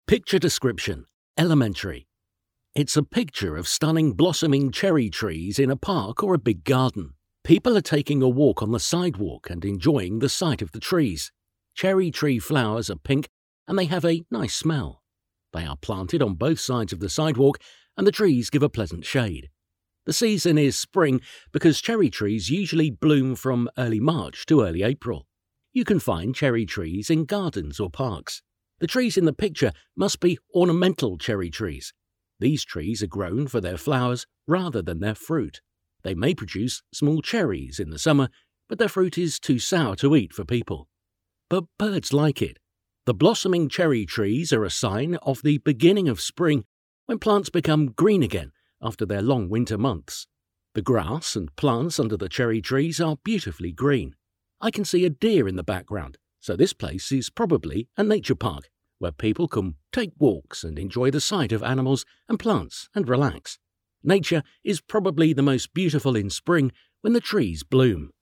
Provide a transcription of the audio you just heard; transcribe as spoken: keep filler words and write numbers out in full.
Picture description: elementary. It's a picture of stunning blossoming cherry trees in a park or a big garden. People are taking a walk on the sidewalk and enjoying the sight of the trees. Cherry tree flowers are pink and they have a nice smell. They are planted on both sides of the sidewalk and the trees give a pleasant shade. The season is spring because cherry trees usually bloom from early March to early April. You can find cherry trees in gardens or parks. The trees in the picture must be ornamental cherry trees. These trees are grown for their flowers rather than their fruit. They may produce small cherries in the summer, but their fruit is too sour to eat for people. But birds like it. The blossoming cherry trees are a sign of the beginning of spring, when plants become green again after their long winter months. The grass and plants under the cherry trees are beautifully green. I can see a deer in the background, so this place is probably a nature park where people can take walks and enjoy the sight of animals and plants and relax. Nature is probably the most beautiful in spring when the trees bloom.